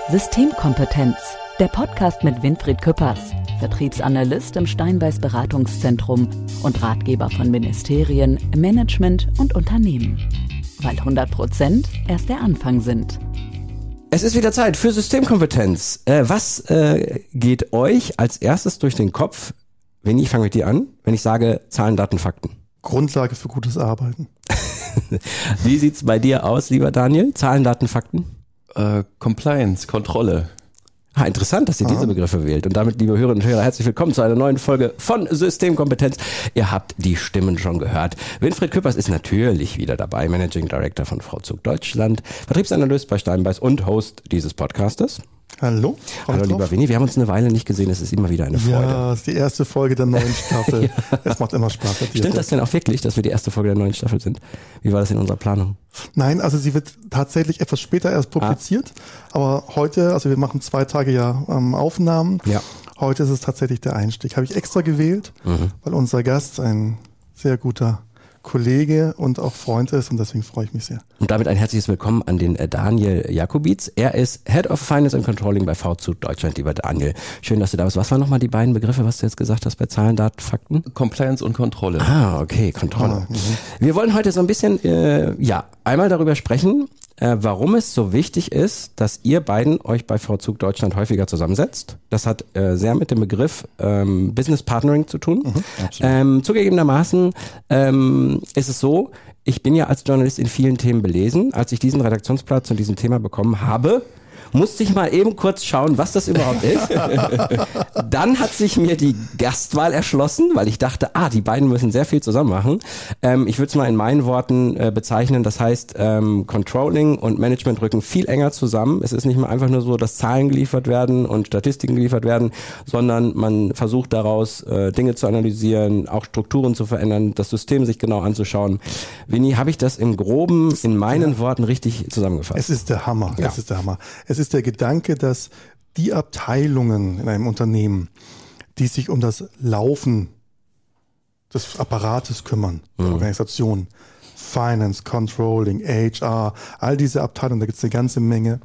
Systemkompetenz, der Podcast mit Winfried Küppers, Vertriebsanalyst im Steinbeiß Beratungszentrum und Ratgeber von Ministerien, Management und Unternehmen. Weil 100% erst der Anfang sind. Es ist wieder Zeit für Systemkompetenz. Was geht euch als erstes durch den Kopf, wenn ich fange mit dir an, wenn ich sage Zahlen, Daten, Fakten? Grundlage für gutes Arbeiten. Wie sieht's bei dir aus, lieber Daniel? Zahlen, Daten, Fakten? Compliance, Kontrolle. Interessant, dass ihr diese Begriffe wählt. Und damit, liebe Hörerinnen und Hörer, herzlich willkommen zu einer neuen Folge von Systemkompetenz. Ihr habt die Stimmen schon gehört. Winfried Küppers ist natürlich wieder dabei, Managing Director von VZUG Deutschland, Vertriebsanalyst bei Steinbeiß und Host dieses Podcastes. Hallo. Hallo, lieber Winnie. Wir haben uns eine Weile nicht gesehen. Es ist immer wieder eine Freude. Ja, es ist die erste Folge der neuen Staffel. Ja. Es macht immer Spaß mit dir. Stimmt das denn auch wirklich, dass wir die erste Folge der neuen Staffel sind? Wie war das in unserer Planung? Nein, also sie wird tatsächlich etwas später erst publiziert. Aber heute, also wir machen 2 Tage Aufnahmen. Ja. Heute ist es tatsächlich der Einstieg. Habe ich extra gewählt, weil unser Gast ein sehr guter Kollege und auch Freund ist und deswegen freue ich mich sehr. Und damit ein herzliches Willkommen an den Daniel Jakubitz. Er ist Head of Finance and Controlling bei VZUG Deutschland. Lieber Daniel, schön, dass du da bist. Was waren nochmal die beiden Begriffe, was du jetzt gesagt hast bei Zahlen, Daten, Fakten? Compliance und Kontrolle. Okay, Kontrolle. Wir wollen heute so ein bisschen, einmal darüber sprechen, warum es so wichtig ist, dass ihr beiden euch bei VZUG Deutschland häufiger zusammensetzt. Das hat sehr mit dem Begriff Business Partnering zu tun. Zugegebenermaßen ist es so, ich bin ja als Journalist in vielen Themen belesen. Als ich diesen Redaktionsplatz zu diesem Thema bekommen habe, musste ich mal eben kurz schauen, was das überhaupt ist. Dann hat sich mir die Gastwahl erschlossen, weil ich dachte, die beiden müssen sehr viel zusammen machen. Ich würde es mal in meinen Worten bezeichnen, das heißt, Controlling und Management rücken viel enger zusammen. Es ist nicht mehr einfach nur so, dass Zahlen geliefert werden und Statistiken geliefert werden, sondern man versucht daraus Dinge zu analysieren, auch Strukturen zu verändern, das System sich genau anzuschauen. Winnie, habe ich das im Groben in meinen Worten richtig zusammengefasst? Es ist der Hammer. Ja. Es ist der Hammer. Es ist der Gedanke, dass die Abteilungen in einem Unternehmen, die sich um das Laufen des Apparates kümmern, der Organisation, Finance, Controlling, HR, all diese Abteilungen, da gibt es eine ganze Menge,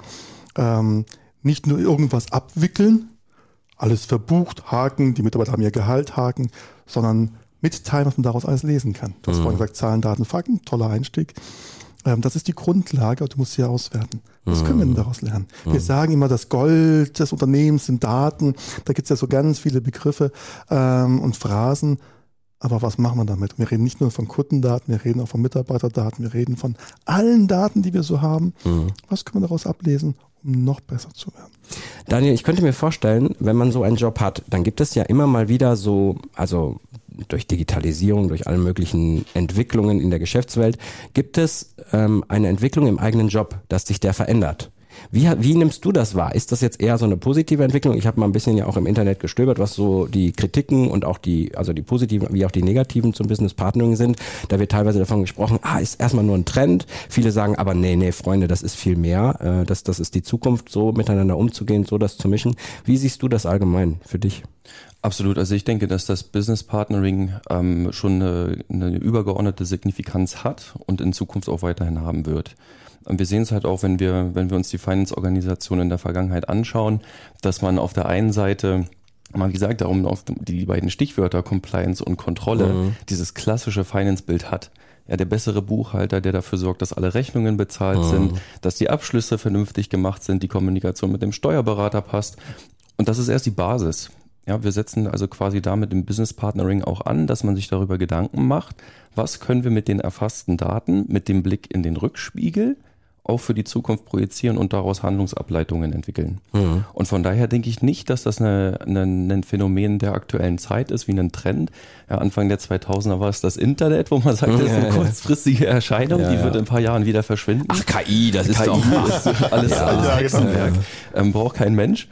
nicht nur irgendwas abwickeln, alles verbucht, haken, die Mitarbeiter haben ihr Gehalt, haken, sondern mitteilen, was man daraus alles lesen kann. Du hast vorhin gesagt, Zahlen, Daten, Fakten, toller Einstieg. Das ist die Grundlage, aber du musst sie auswerten. Was können wir denn daraus lernen? Wir sagen immer, das Gold des Unternehmens sind Daten. Da gibt es ja so ganz viele Begriffe und Phrasen. Aber was machen wir damit? Wir reden nicht nur von Kundendaten, wir reden auch von Mitarbeiterdaten, wir reden von allen Daten, die wir so haben. Was können wir daraus ablesen, um noch besser zu werden? Daniel, ich könnte mir vorstellen, wenn man so einen Job hat, dann gibt es ja immer mal wieder so, also durch Digitalisierung, durch alle möglichen Entwicklungen in der Geschäftswelt, gibt es eine Entwicklung im eigenen Job, dass sich der verändert. Wie nimmst du das wahr? Ist das jetzt eher so eine positive Entwicklung? Ich habe mal ein bisschen ja auch im Internet gestöbert, was so die Kritiken und auch die positiven wie auch die negativen zum Business Partnering sind. Da wird teilweise davon gesprochen, ist erstmal nur ein Trend. Viele sagen aber, nee, Freunde, das ist viel mehr. Das ist die Zukunft, so miteinander umzugehen, so das zu mischen. Wie siehst du das allgemein für dich? Absolut. Also ich denke, dass das Business Partnering schon eine übergeordnete Signifikanz hat und in Zukunft auch weiterhin haben wird. Und wir sehen es halt auch, wenn wir uns die Finance-Organisation in der Vergangenheit anschauen, dass man auf der einen Seite, wie gesagt, darum auf die beiden Stichwörter Compliance und Kontrolle, dieses klassische Finance-Bild hat. Ja, der bessere Buchhalter, der dafür sorgt, dass alle Rechnungen bezahlt sind, dass die Abschlüsse vernünftig gemacht sind, die Kommunikation mit dem Steuerberater passt. Und das ist erst die Basis. Ja, wir setzen also quasi da mit dem Business Partnering auch an, dass man sich darüber Gedanken macht, was können wir mit den erfassten Daten, mit dem Blick in den Rückspiegel auch für die Zukunft projizieren und daraus Handlungsableitungen entwickeln. Und von daher denke ich nicht, dass das ein Phänomen der aktuellen Zeit ist, wie ein Trend. Ja, Anfang der 2000er war es das Internet, wo man sagt, das ist eine kurzfristige Erscheinung, die wird in ein paar Jahren wieder verschwinden. KI, das ist KI doch alles Hexenwerk. Braucht kein Mensch.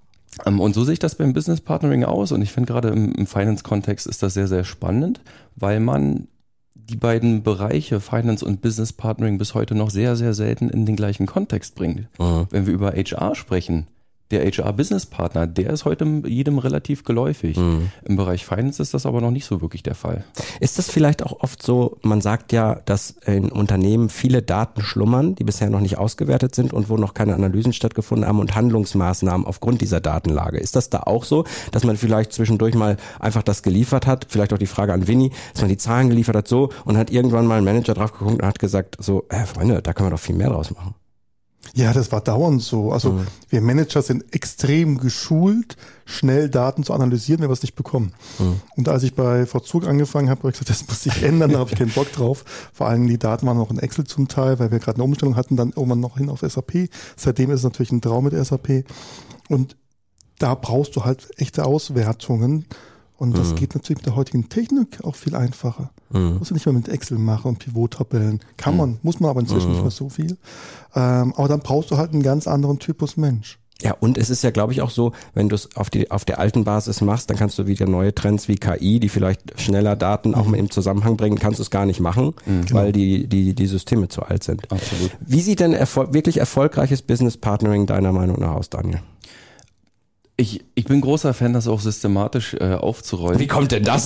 Und so sehe ich das beim Business Partnering aus. Und ich finde gerade im Finance-Kontext ist das sehr, sehr spannend, weil man die beiden Bereiche Finance und Business Partnering bis heute noch sehr, sehr selten in den gleichen Kontext bringt. Wenn wir über HR sprechen, Der HR-Business-Partner, der ist heute jedem relativ geläufig. Im Bereich Finance ist das aber noch nicht so wirklich der Fall. Ist das vielleicht auch oft so, man sagt ja, dass in Unternehmen viele Daten schlummern, die bisher noch nicht ausgewertet sind und wo noch keine Analysen stattgefunden haben und Handlungsmaßnahmen aufgrund dieser Datenlage. Ist das da auch so, dass man vielleicht zwischendurch mal einfach das geliefert hat? Vielleicht auch die Frage an Winnie, dass man die Zahlen geliefert hat so und hat irgendwann mal ein Manager drauf geguckt und hat gesagt, so, Freunde, da können wir doch viel mehr draus machen. Ja, das war dauernd so. Also wir Manager sind extrem geschult, schnell Daten zu analysieren, wenn wir es nicht bekommen. Und als ich bei Vollzug angefangen habe ich gesagt, das muss sich ändern, da habe ich keinen Bock drauf. Vor allem die Daten waren noch in Excel zum Teil, weil wir gerade eine Umstellung hatten, dann irgendwann noch hin auf SAP. Seitdem ist es natürlich ein Traum mit SAP. Und da brauchst du halt echte Auswertungen. Und das geht natürlich mit der heutigen Technik auch viel einfacher. Musst du nicht mehr mit Excel machen und Pivot-Tabellen. Kann man, muss man aber inzwischen nicht mehr so viel. Aber dann brauchst du halt einen ganz anderen Typus Mensch. Ja, und es ist ja, glaube ich, auch so, wenn du es auf der alten Basis machst, dann kannst du wieder neue Trends wie KI, die vielleicht schneller Daten auch mal im Zusammenhang bringen, kannst du es gar nicht machen, weil die Systeme zu alt sind. Absolut. Wie sieht denn wirklich erfolgreiches Business Partnering deiner Meinung nach aus, Daniel? Ich bin großer Fan, das auch systematisch aufzurollen. Wie kommt denn das?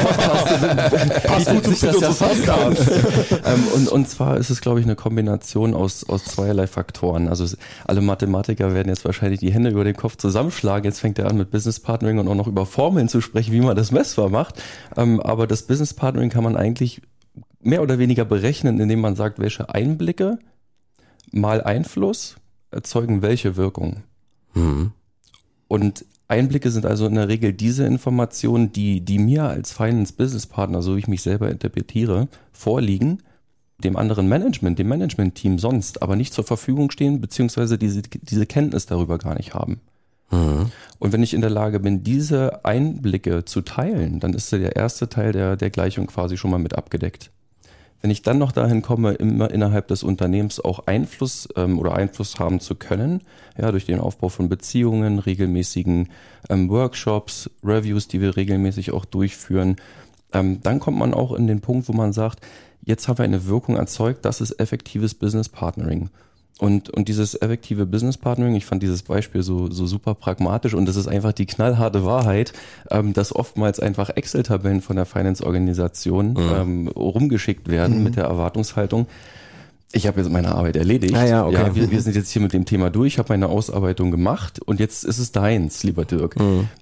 Und zwar ist es, glaube ich, eine Kombination aus zweierlei Faktoren. Also alle Mathematiker werden jetzt wahrscheinlich die Hände über den Kopf zusammenschlagen. Jetzt fängt er an mit Business Partnering und auch noch über Formeln zu sprechen, wie man das messbar macht. Aber das Business Partnering kann man eigentlich mehr oder weniger berechnen, indem man sagt, welche Einblicke mal Einfluss erzeugen welche Wirkung. Und Einblicke sind also in der Regel diese Informationen, die mir als Finance-Business-Partner, so wie ich mich selber interpretiere, vorliegen, dem anderen Management, dem Management-Team sonst aber nicht zur Verfügung stehen, beziehungsweise diese Kenntnis darüber gar nicht haben. Und wenn ich in der Lage bin, diese Einblicke zu teilen, dann ist der erste Teil der Gleichung quasi schon mal mit abgedeckt. Wenn ich dann noch dahin komme, immer innerhalb des Unternehmens auch Einfluss haben zu können, ja, durch den Aufbau von Beziehungen, regelmäßigen Workshops, Reviews, die wir regelmäßig auch durchführen, dann kommt man auch in den Punkt, wo man sagt, jetzt haben wir eine Wirkung erzeugt, das ist effektives Business Partnering. Und dieses effektive Business Partnering, ich fand dieses Beispiel so super pragmatisch und das ist einfach die knallharte Wahrheit, dass oftmals einfach Excel-Tabellen von der Finance-Organisation rumgeschickt werden mit der Erwartungshaltung, ich habe jetzt meine Arbeit erledigt. Ja, okay. Ja, wir sind jetzt hier mit dem Thema durch, ich habe meine Ausarbeitung gemacht und jetzt ist es deins, lieber Dirk.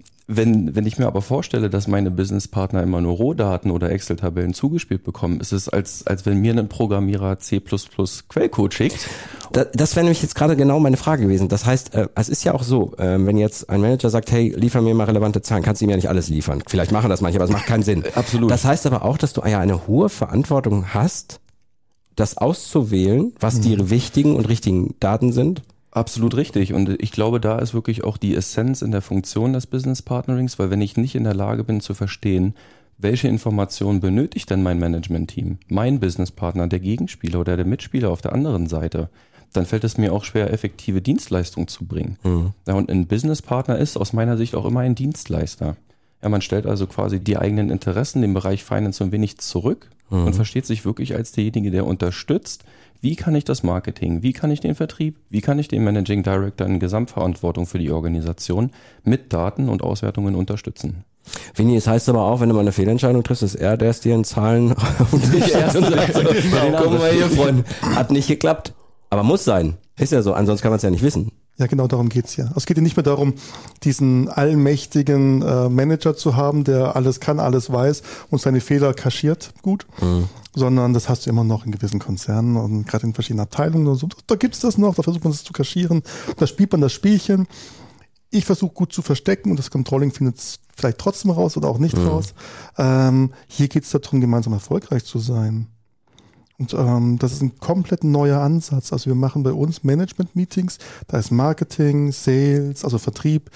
Wenn ich mir aber vorstelle, dass meine Businesspartner immer nur Rohdaten oder Excel-Tabellen zugespielt bekommen, ist es als wenn mir ein Programmierer C++ Quellcode schickt. Das wäre nämlich jetzt gerade genau meine Frage gewesen. Das heißt, es ist ja auch so, wenn jetzt ein Manager sagt, hey, liefer mir mal relevante Zahlen, kannst du ihm ja nicht alles liefern. Vielleicht machen das manche, aber es macht keinen Sinn. Absolut. Das heißt aber auch, dass du ja eine hohe Verantwortung hast, das auszuwählen, was die wichtigen und richtigen Daten sind. Absolut richtig. Und ich glaube, da ist wirklich auch die Essenz in der Funktion des Business Partnerings, weil wenn ich nicht in der Lage bin zu verstehen, welche Informationen benötigt denn mein Management-Team, mein Businesspartner, der Gegenspieler oder der Mitspieler auf der anderen Seite, dann fällt es mir auch schwer, effektive Dienstleistungen zu bringen. Ja, und ein Businesspartner ist aus meiner Sicht auch immer ein Dienstleister. Ja, man stellt also quasi die eigenen Interessen im Bereich Finance ein wenig zurück und versteht sich wirklich als derjenige, der unterstützt. Wie kann ich das Marketing, wie kann ich den Vertrieb, wie kann ich den Managing Director in Gesamtverantwortung für die Organisation mit Daten und Auswertungen unterstützen? Winnie, es heißt aber auch, wenn du mal eine Fehlentscheidung triffst, ist er, der es dir in Zahlen und nicht erst und sagt, guck mal hier, Freund, hat nicht geklappt. Aber muss sein. Ist ja so, ansonsten kann man es ja nicht wissen. Ja, genau darum geht's ja. Es geht ja nicht mehr darum, diesen allmächtigen Manager zu haben, der alles kann, alles weiß und seine Fehler kaschiert, gut, sondern das hast du immer noch in gewissen Konzernen und gerade in verschiedenen Abteilungen und so. Da gibt's das noch, da versucht man das zu kaschieren, da spielt man das Spielchen. Ich versuche gut zu verstecken und das Controlling findet es vielleicht trotzdem raus oder auch nicht raus. Hier geht's darum, gemeinsam erfolgreich zu sein. Und das ist ein komplett neuer Ansatz. Also wir machen bei uns Management-Meetings, da ist Marketing, Sales, also Vertrieb,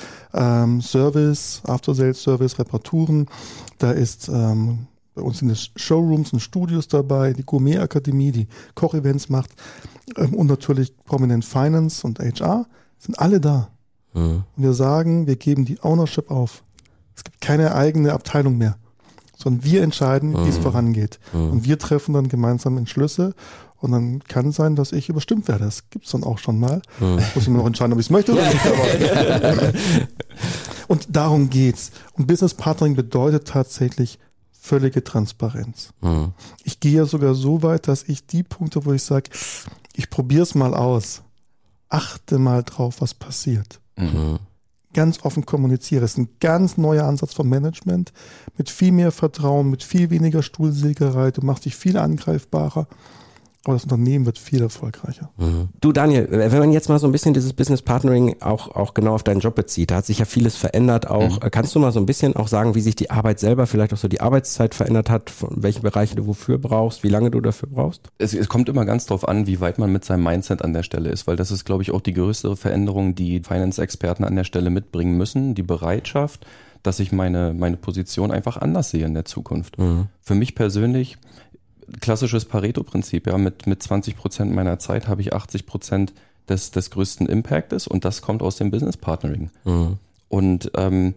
Service, After-Sales-Service, Reparaturen. Da ist bei uns in den Showrooms und Studios dabei, die Gourmet-Akademie, die Kochevents macht und natürlich Prominent Finance und HR, sind alle da. Und wir sagen, wir geben die Ownership auf. Es gibt keine eigene Abteilung mehr, sondern wir entscheiden, wie es vorangeht. Und wir treffen dann gemeinsam Entschlüsse Und dann kann es sein, dass ich überstimmt werde. Das gibt's dann auch schon mal. Muss ich mir noch entscheiden, ob ich es möchte oder nicht. Aber und darum geht's. Und Business Partnering bedeutet tatsächlich völlige Transparenz. Ich gehe ja sogar so weit, dass ich die Punkte, wo ich sage, ich probiere es mal aus, achte mal drauf, was passiert. Ganz offen kommuniziere. Es ist ein ganz neuer Ansatz vom Management mit viel mehr Vertrauen, mit viel weniger Stuhlsägerei. Du machst dich viel angreifbarer. Aber das Unternehmen wird viel erfolgreicher. Du Daniel, wenn man jetzt mal so ein bisschen dieses Business Partnering auch genau auf deinen Job bezieht, da hat sich ja vieles verändert auch. Kannst du mal so ein bisschen auch sagen, wie sich die Arbeit selber, vielleicht auch so die Arbeitszeit verändert hat, welche Bereiche du wofür brauchst, wie lange du dafür brauchst? Es kommt immer ganz drauf an, wie weit man mit seinem Mindset an der Stelle ist, weil das ist, glaube ich, auch die größte Veränderung, die Finance-Experten an der Stelle mitbringen müssen, die Bereitschaft, dass ich meine Position einfach anders sehe in der Zukunft. Für mich persönlich klassisches Pareto-Prinzip, ja, mit 20% meiner Zeit habe ich 80% des größten Impactes und das kommt aus dem Business Partnering. Und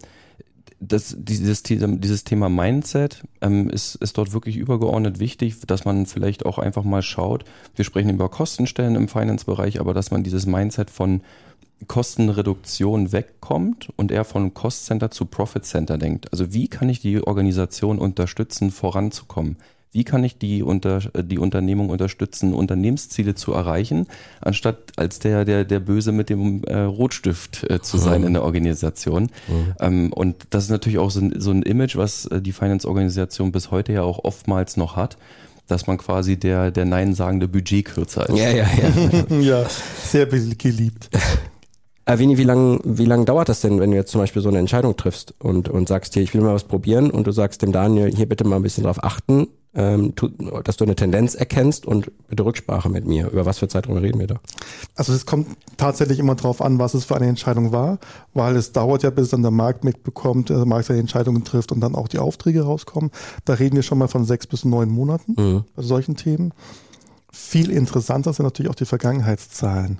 dieses Thema Mindset ist dort wirklich übergeordnet wichtig, dass man vielleicht auch einfach mal schaut, wir sprechen über Kostenstellen im Finance-Bereich, aber dass man dieses Mindset von Kostenreduktion wegkommt und eher von Cost Center zu Profit Center denkt. Also wie kann ich die Organisation unterstützen, voranzukommen? Wie kann ich die Unternehmung unterstützen, Unternehmensziele zu erreichen, anstatt als der Böse mit dem Rotstift zu sein in der Organisation. Und das ist natürlich auch so ein Image, was die Finance-Organisation bis heute ja auch oftmals noch hat, dass man quasi der nein-sagende Budgetkürzer ist. Ja. Ja, sehr geliebt. Vini, wie lang dauert das denn, wenn du jetzt zum Beispiel so eine Entscheidung triffst und sagst hier, ich will mal was probieren und du sagst dem Daniel, hier bitte mal ein bisschen drauf achten, dass du eine Tendenz erkennst und bitte Rücksprache mit mir. Über was für Zeitraum reden wir da? Also es kommt tatsächlich immer drauf an, was es für eine Entscheidung war, weil es dauert ja, bis dann der Markt mitbekommt, der Markt seine Entscheidungen trifft und dann auch die Aufträge rauskommen. Da reden wir schon mal von 6 bis 9 Monaten bei solchen Themen. Viel interessanter sind natürlich auch die Vergangenheitszahlen.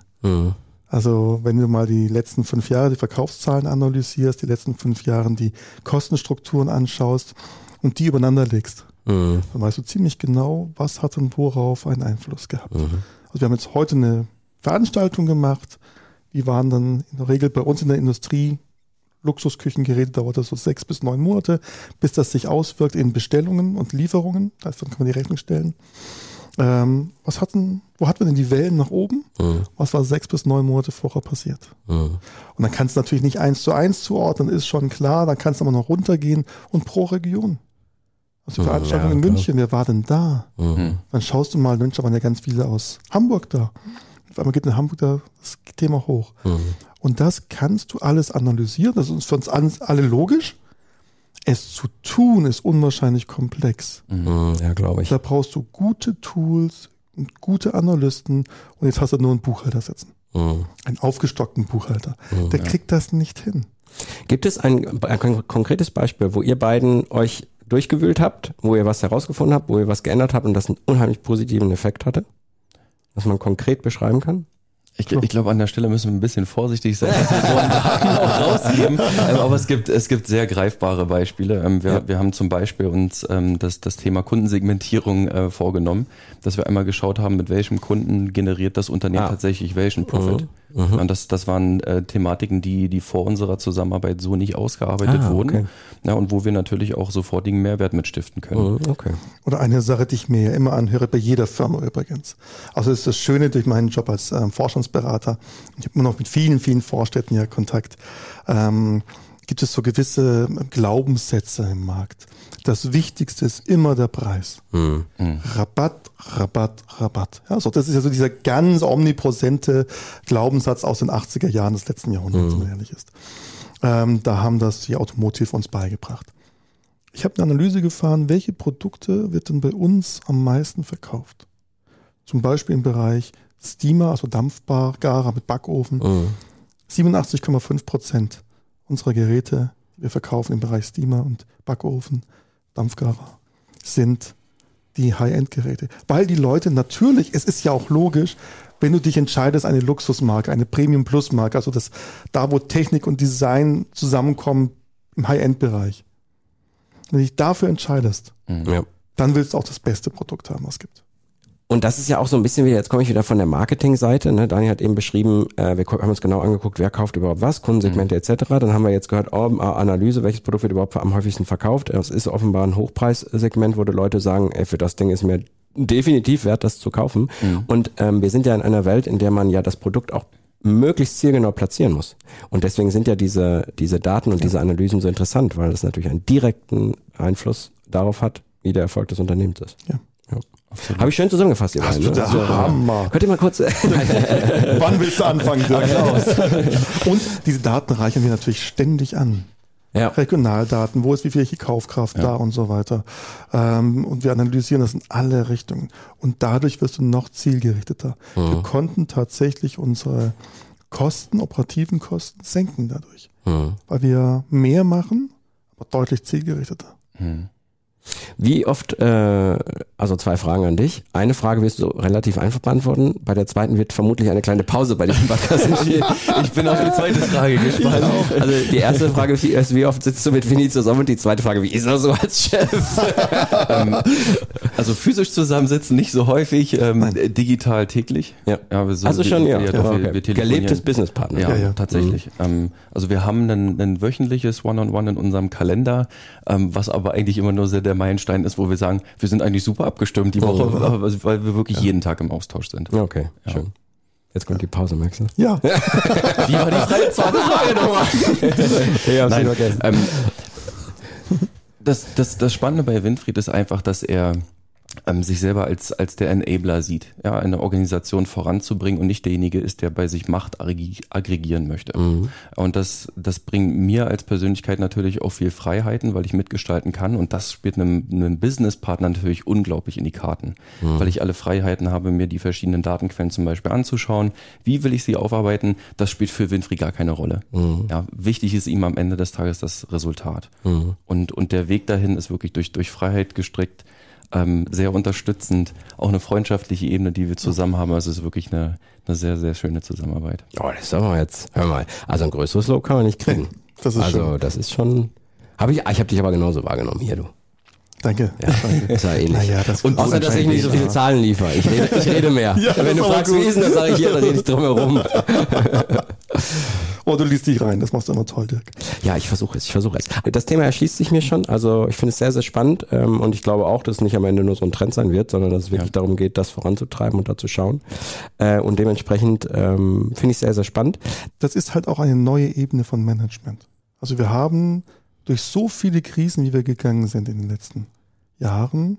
Also wenn du mal die letzten 5 Jahre die Verkaufszahlen analysierst, die letzten 5 Jahre die Kostenstrukturen anschaust und die übereinander legst, dann weißt du ziemlich genau, was hat und worauf einen Einfluss gehabt. Also wir haben jetzt heute eine Veranstaltung gemacht, die waren dann in der Regel bei uns in der Industrie, Luxusküchengeräte dauert das so 6 bis 9 Monate, bis das sich auswirkt in Bestellungen und Lieferungen, das heißt, dann kann man die Rechnung stellen. Wo hatten wir denn die Wellen nach oben? Was war 6 bis 9 Monate vorher passiert? Und dann kannst du natürlich nicht 1:1 zuordnen, ist schon klar, dann kannst du aber noch runtergehen und pro Region. Also die Veranstaltung in München, wer war denn da? Dann schaust du mal, Mensch, da waren ja ganz viele aus Hamburg da. Auf einmal geht in Hamburg das Thema hoch. Und das kannst du alles analysieren, das ist für uns alle logisch. Es zu tun ist unwahrscheinlich komplex. Ja, glaube ich. Da brauchst du gute Tools und gute Analysten und jetzt hast du nur einen Buchhalter sitzen. Einen aufgestockten Buchhalter. Der kriegt das nicht hin. Gibt es ein konkretes Beispiel, wo ihr beiden euch durchgewühlt habt, wo ihr was herausgefunden habt, wo ihr was geändert habt und das einen unheimlich positiven Effekt hatte? Was man konkret beschreiben kann? Ich glaube, an der Stelle müssen wir ein bisschen vorsichtig sein, dass wir so einen Daten auch rausgeben. Aber es gibt sehr greifbare Beispiele. Wir haben zum Beispiel uns das Thema Kundensegmentierung vorgenommen, dass wir einmal geschaut haben, mit welchem Kunden generiert das Unternehmen tatsächlich welchen Profit. Und das waren Thematiken, die vor unserer Zusammenarbeit so nicht ausgearbeitet wurden. Okay. Ja, und wo wir natürlich auch sofortigen Mehrwert mit stiften können. Okay. Oder eine Sache, die ich mir ja immer anhöre, bei jeder Firma übrigens. Also das ist das Schöne durch meinen Job als Forschungsberater. Ich habe immer noch mit vielen, vielen Vorstädten ja Kontakt. Gibt es so gewisse Glaubenssätze im Markt. Das Wichtigste ist immer der Preis. Rabatt, Rabatt, Rabatt. Ja, so, das ist ja so dieser ganz omnipräsente Glaubenssatz aus den 80er Jahren des letzten Jahrhunderts, wenn man ehrlich ist. Da haben das die Automotive uns beigebracht. Ich habe eine Analyse gefahren, welche Produkte wird denn bei uns am meisten verkauft? Zum Beispiel im Bereich Steamer, also Dampfgarer mit Backofen. 87,5% unserer Geräte, die wir verkaufen im Bereich Steamer und Backofen, Dampfgarer, sind die High-End-Geräte. Weil die Leute natürlich, es ist ja auch logisch, wenn du dich entscheidest, eine Luxusmarke, eine Premium-Plus-Marke, also da wo Technik und Design zusammenkommen im High-End-Bereich. Wenn du dich dafür entscheidest, dann willst du auch das beste Produkt haben, was es gibt. Und das ist ja auch so ein bisschen wieder, jetzt komme ich wieder von der Marketingseite, ne? Daniel hat eben beschrieben, wir haben uns genau angeguckt, wer kauft überhaupt was, Kundensegmente etc. Dann haben wir jetzt gehört, Analyse, welches Produkt wird überhaupt am häufigsten verkauft. Es ist offenbar ein Hochpreissegment, wo die Leute sagen, für das Ding ist mir definitiv wert, das zu kaufen. Und wir sind ja in einer Welt, in der man ja das Produkt auch möglichst zielgenau platzieren muss. Und deswegen sind ja diese Daten und diese Analysen so interessant, weil das natürlich einen direkten Einfluss darauf hat, wie der Erfolg des Unternehmens ist. Ja. Habe ich schön zusammengefasst, ihr Hast beiden. du da Hammer. Könnt ihr mal kurz... Wann willst du anfangen, Klaus? Und diese Daten reichern wir natürlich ständig an. Ja. Regionaldaten, wo ist wie viel Kaufkraft da und so weiter. Und wir analysieren das in alle Richtungen. Und dadurch wirst du noch zielgerichteter. Wir konnten tatsächlich unsere operativen Kosten senken dadurch. Weil wir mehr machen, aber deutlich zielgerichteter. Wie oft, also 2 Fragen an dich. Eine Frage wirst du relativ einfach beantworten. Bei der zweiten wird vermutlich eine kleine Pause bei diesem Podcast entstehen. Ich bin auf die zweite Frage gespannt. Also die erste Frage ist, wie oft sitzt du mit Vinny zusammen? Und die zweite Frage, wie ist er so als Chef? Also physisch zusammensitzen nicht so häufig, digital täglich. Ja. So Also schon, ja. Doch, Okay. wir Gelebtes Businesspartner. Ja, tatsächlich. Also wir haben ein wöchentliches One-on-One in unserem Kalender, was aber eigentlich immer nur sehr der Meilenstein ist, wo wir sagen, wir sind eigentlich super abgestimmt die Woche, weil wir wirklich jeden Tag im Austausch sind. Okay, schön. Jetzt kommt die Pause, merkst du? Ja. Wie war die zweite Frage nochmal? Ja, Nein, das Spannende bei Winfried ist einfach, dass er sich selber als der Enabler sieht, ja, eine Organisation voranzubringen und nicht derjenige ist, der bei sich Macht aggregieren möchte. Und das bringt mir als Persönlichkeit natürlich auch viel Freiheiten, weil ich mitgestalten kann und das spielt einem Businesspartner natürlich unglaublich in die Karten, weil ich alle Freiheiten habe, mir die verschiedenen Datenquellen zum Beispiel anzuschauen. Wie will ich sie aufarbeiten? Das spielt für Winfried gar keine Rolle. Ja, wichtig ist ihm am Ende des Tages das Resultat. Und der Weg dahin ist wirklich durch Freiheit gestrickt, sehr unterstützend, auch eine freundschaftliche Ebene, die wir zusammen haben. Also es ist wirklich eine sehr, sehr schöne Zusammenarbeit. Oh, das ist aber jetzt, hör mal, also ein größeres Lob kann man nicht kriegen. Das ist schön. Das ist schon, ich habe dich aber genauso wahrgenommen hier, du. Danke. Ja, ist ja ähnlich. Naja, und außer, dass ich nicht so viele Zahlen liefere. Ich rede mehr. Ja, wenn du fragst, wie ist denn das, sage ich hier, da rede ich drum herum. Oh, du liest dich rein, das machst du immer toll, Dirk. Ja, ich versuche es. Das Thema erschließt sich mir schon, also ich finde es sehr, sehr spannend und ich glaube auch, dass es nicht am Ende nur so ein Trend sein wird, sondern dass es wirklich darum geht, das voranzutreiben und da zu schauen und dementsprechend finde ich es sehr, sehr spannend. Das ist halt auch eine neue Ebene von Management. Also wir haben durch so viele Krisen, wie wir gegangen sind in den letzten Jahren,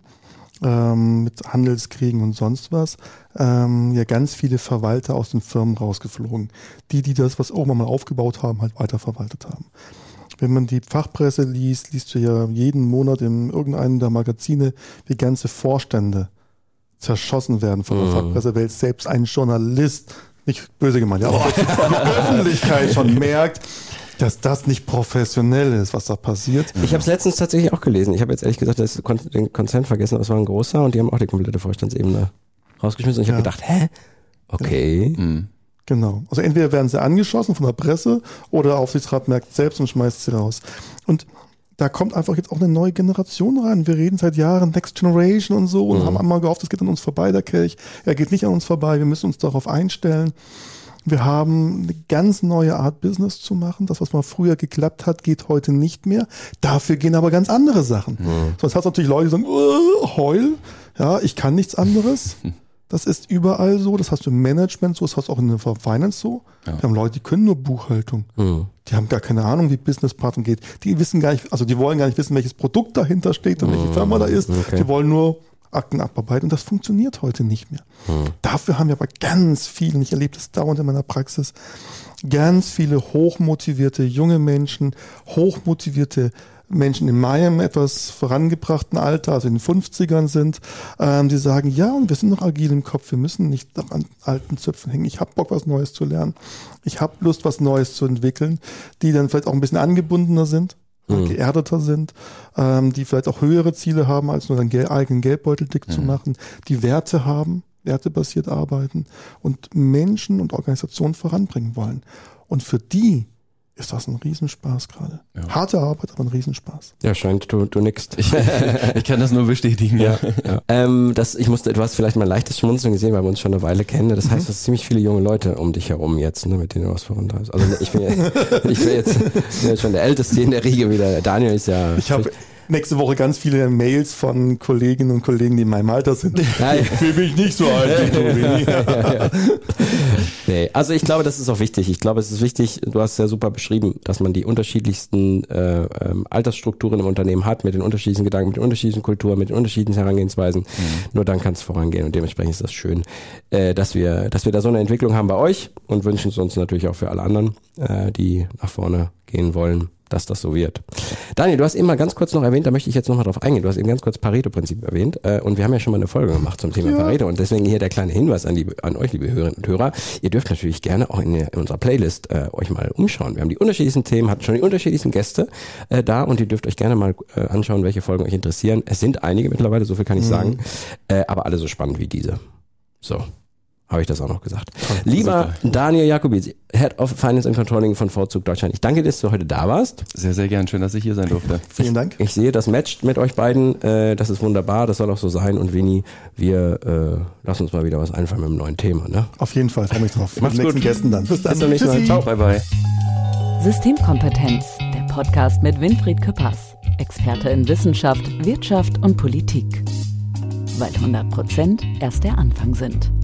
mit Handelskriegen und sonst was, ja ganz viele Verwalter aus den Firmen rausgeflogen. Die das, was irgendwann mal aufgebaut haben, halt weiterverwaltet haben. Wenn man die Fachpresse liest du ja jeden Monat in irgendeinem der Magazine, wie ganze Vorstände zerschossen werden von der Fachpressewelt. Selbst ein Journalist, nicht böse gemeint, ja, aber die Öffentlichkeit schon merkt, dass das nicht professionell ist, was da passiert. Ich habe es letztens tatsächlich auch gelesen. Ich habe jetzt ehrlich gesagt den Konzern vergessen, aber es war ein großer und die haben auch die komplette Vorstandsebene rausgeschmissen. Und ich habe gedacht, hä? Okay. Genau. Also entweder werden sie angeschossen von der Presse oder der Aufsichtsrat merkt selbst und schmeißt sie raus. Und da kommt einfach jetzt auch eine neue Generation rein. Wir reden seit Jahren Next Generation und so und haben einmal gehofft, es geht an uns vorbei, der Kelch. Er geht nicht an uns vorbei, wir müssen uns darauf einstellen. Wir haben eine ganz neue Art Business zu machen. Das, was mal früher geklappt hat, geht heute nicht mehr. Dafür gehen aber ganz andere Sachen. Sonst hast du natürlich Leute, die sagen, heul, ja, ich kann nichts anderes. Das ist überall so. Das hast du im Management so, das hast du auch in der Finance so. Wir haben Leute, die können nur Buchhaltung. Die haben gar keine Ahnung, wie Businesspartner geht. Die wissen gar nicht, also die wollen gar nicht wissen, welches Produkt dahinter steht und welche Firma da ist. Okay. Die wollen nur Akten abarbeiten und das funktioniert heute nicht mehr. Dafür haben wir aber ganz viele, ich erlebe das dauernd in meiner Praxis, ganz viele hochmotivierte junge Menschen, hochmotivierte Menschen in meinem etwas vorangebrachten Alter, also in den 50ern sind, die sagen, ja, und wir sind noch agil im Kopf, wir müssen nicht noch an alten Zöpfen hängen. Ich habe Bock, was Neues zu lernen. Ich habe Lust, was Neues zu entwickeln, die dann vielleicht auch ein bisschen angebundener sind, geerdeter sind, die vielleicht auch höhere Ziele haben, als nur einen eigenen Geldbeutel dick zu machen, die Werte haben, wertebasiert arbeiten und Menschen und Organisationen voranbringen wollen. Und für die ist das ein Riesenspaß gerade. Ja. Harte Arbeit, aber ein Riesenspaß. Ja, scheint, du nickst. Ich kann das nur bestätigen, ja. Du hast vielleicht mal ein leichtes Schmunzeln gesehen, weil wir uns schon eine Weile kennen. Das heißt, du hast ziemlich viele junge Leute um dich herum jetzt, ne, mit denen du was vorantreibst. Also ich bin jetzt schon der Älteste in der Riege wieder. Daniel ist ja... Ich habe nächste Woche ganz viele Mails von Kolleginnen und Kollegen, die in meinem Alter sind. Für mich nicht so alt, Tobi. Nee, also ich glaube, das ist auch wichtig. Ich glaube, es ist wichtig, du hast es ja super beschrieben, dass man die unterschiedlichsten Altersstrukturen im Unternehmen hat, mit den unterschiedlichen Gedanken, mit den unterschiedlichen Kulturen, mit den unterschiedlichen Herangehensweisen. Nur dann kann es vorangehen und dementsprechend ist das schön, dass wir da so eine Entwicklung haben bei euch und wünschen es uns natürlich auch für alle anderen, die nach vorne gehen wollen, dass das so wird. Daniel, du hast eben mal ganz kurz noch erwähnt, da möchte ich jetzt noch mal drauf eingehen, du hast eben ganz kurz Pareto-Prinzip erwähnt und wir haben ja schon mal eine Folge gemacht zum Thema Pareto und deswegen hier der kleine Hinweis an euch, liebe Hörerinnen und Hörer, ihr dürft natürlich gerne auch in unserer Playlist euch mal umschauen. Wir haben die unterschiedlichsten Themen, hatten schon die unterschiedlichsten Gäste da und ihr dürft euch gerne mal anschauen, welche Folgen euch interessieren. Es sind einige mittlerweile, so viel kann ich sagen, aber alle so spannend wie diese. So. Habe ich das auch noch gesagt. Lieber Daniel Jacobi, Head of Finance and Controlling von Vorzug Deutschland. Ich danke dir, dass du heute da warst. Sehr, sehr gern. Schön, dass ich hier sein durfte. Vielen Dank. Ich sehe, das matcht mit euch beiden. Das ist wunderbar. Das soll auch so sein. Und Vini, wir lassen uns mal wieder was einfallen mit einem neuen Thema. Ne? Auf jeden Fall. Freue mich drauf. Macht's gut. Gästen dann. Bis zum nächsten Mal. Ciao. Bye, bye. Systemkompetenz, der Podcast mit Winfried Küppers. Experte in Wissenschaft, Wirtschaft und Politik. Weil 100% erst der Anfang sind.